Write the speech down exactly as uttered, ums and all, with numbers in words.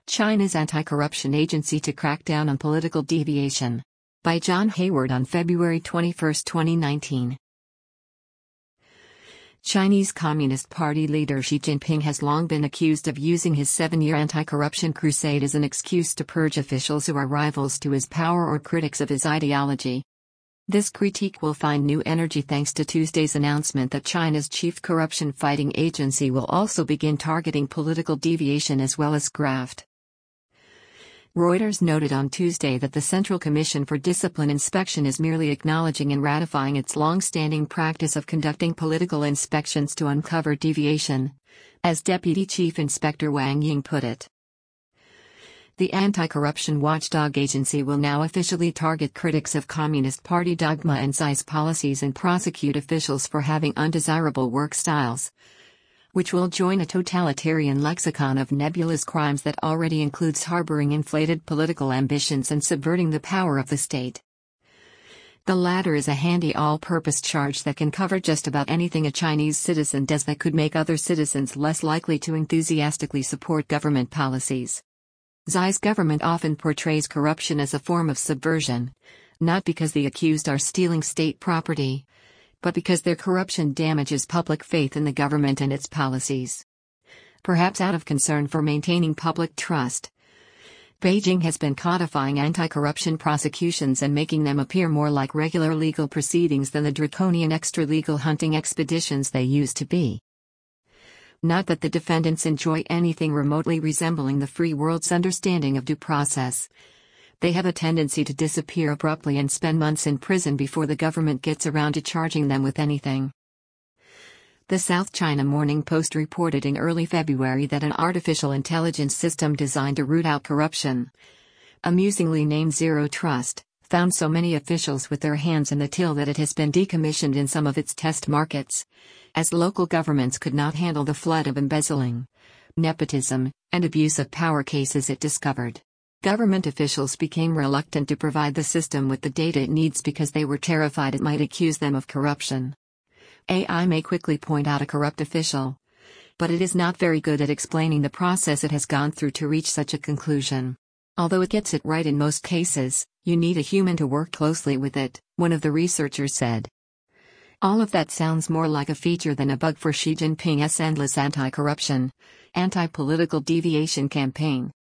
China's Anti-Corruption Agency to Crack Down on Political Deviation. By John Hayward on February twenty-first, twenty nineteen. Chinese Communist Party leader Xi Jinping has long been accused of using his seven-year anti-corruption crusade as an excuse to purge officials who are rivals to his power or critics of his ideology. This critique will find new energy thanks to Tuesday's announcement that China's chief corruption-fighting agency will also begin targeting political deviation as well as graft. Reuters noted on Tuesday that the Central Commission for Discipline Inspection is merely acknowledging and ratifying its long-standing practice of conducting political inspections to uncover deviation, as Deputy Chief Inspector Wang Ying put it. The anti-corruption watchdog agency will now officially target critics of Communist Party dogma and Z I's policies and prosecute officials for having undesirable work styles, which will join a totalitarian lexicon of nebulous crimes that already includes harboring inflated political ambitions and subverting the power of the state. The latter is a handy all-purpose charge that can cover just about anything a Chinese citizen does that could make other citizens less likely to enthusiastically support government policies. Z I's government often portrays corruption as a form of subversion, not because the accused are stealing state property, but because their corruption damages public faith in the government and its policies. Perhaps out of concern for maintaining public trust, Beijing has been codifying anti-corruption prosecutions and making them appear more like regular legal proceedings than the draconian extra-legal hunting expeditions they used to be. Not that the defendants enjoy anything remotely resembling the free world's understanding of due process. They have a tendency to disappear abruptly and spend months in prison before the government gets around to charging them with anything. The South China Morning Post reported in early February that an artificial intelligence system designed to root out corruption, amusingly named Zero Trust, found so many officials with their hands in the till that it has been decommissioned in some of its test markets, as local governments could not handle the flood of embezzling, nepotism, and abuse of power cases it discovered. Government officials became reluctant to provide the system with the data it needs because they were terrified it might accuse them of corruption. A I may quickly point out a corrupt official, but it is not very good at explaining the process it has gone through to reach such a conclusion. Although it gets it right in most cases, you need a human to work closely with it, one of the researchers said. All of that sounds more like a feature than a bug for Xi Jinping's endless anti-corruption, anti-political deviation campaign.